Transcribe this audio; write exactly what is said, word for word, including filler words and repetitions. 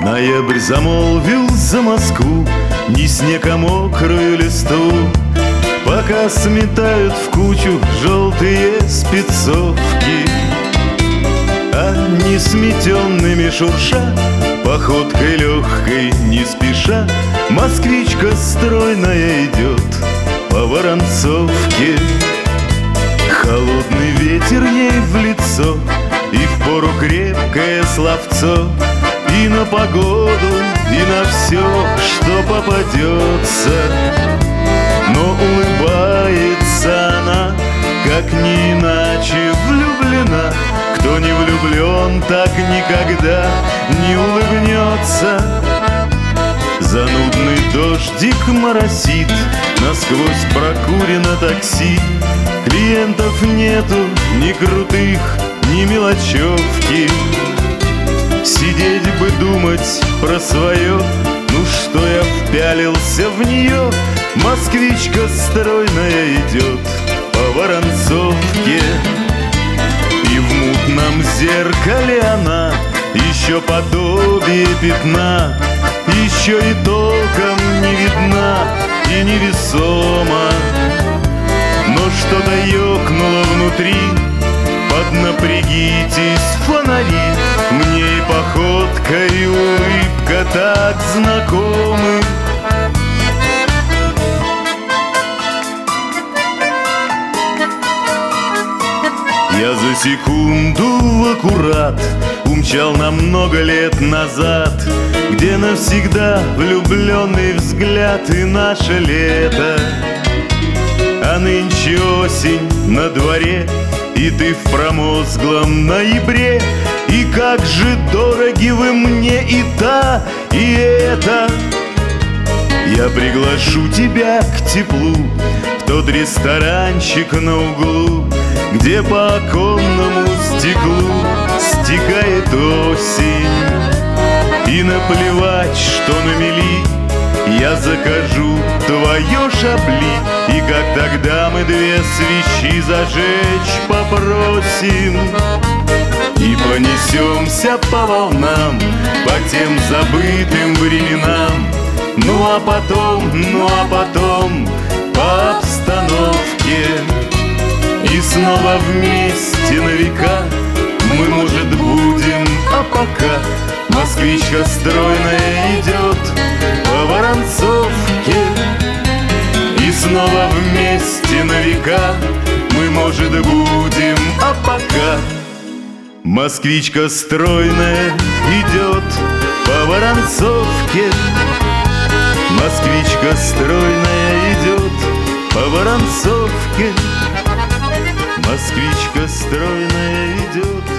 Ноябрь замолвил за Москву ни снег, а мокрую листву, пока сметают в кучу желтые спецовки. А не сметенными шурша, походкой легкой не спеша, москвичка стройная идет по Воронцовке. Холодный ветер ей в лицо, и впору крепкое словцо, и на погоду, и на все, что попадется. Но улыбается она, как не иначе влюблена. Кто не влюблен, так никогда не улыбнется. Занудный дождик моросит, насквозь прокурено такси. Клиентов нету ни крутых, ни мелочевки. Сидеть бы думать про свое, ну что я впялился в нее. Москвичка стройная идет по Воронцовке. И в мутном зеркале она еще подобие пятна, еще и толком не видна и невесома. Но что-то ёкнуло внутри, поднапрягитесь фонари. Мне и походка, и улыбка так знакомы. Я за секунду в аккурат умчал на много лет назад, где навсегда влюбленный взгляд и наше лето. А нынче осень на дворе, и ты в промозглом ноябре. И как же дороги вы мне и та, и эта. Я приглашу тебя к теплу в тот ресторанчик на углу, где по оконному стеклу стекает осень. И наплевать, что на мели, я закажу твое шабли. И как тогда мы две свечи зажечь попросим, и понесемся по волнам, по тем забытым временам. Ну а потом, ну а потом по обстановке, и снова вместе на века мы, может, будем. А пока москвичка стройная идет по Воронцовке, и снова вместе на века мы, может, будем. А пока москвичка стройная идет по Воронцовке, москвичка стройная идет по Воронцовке, москвичка стройная идет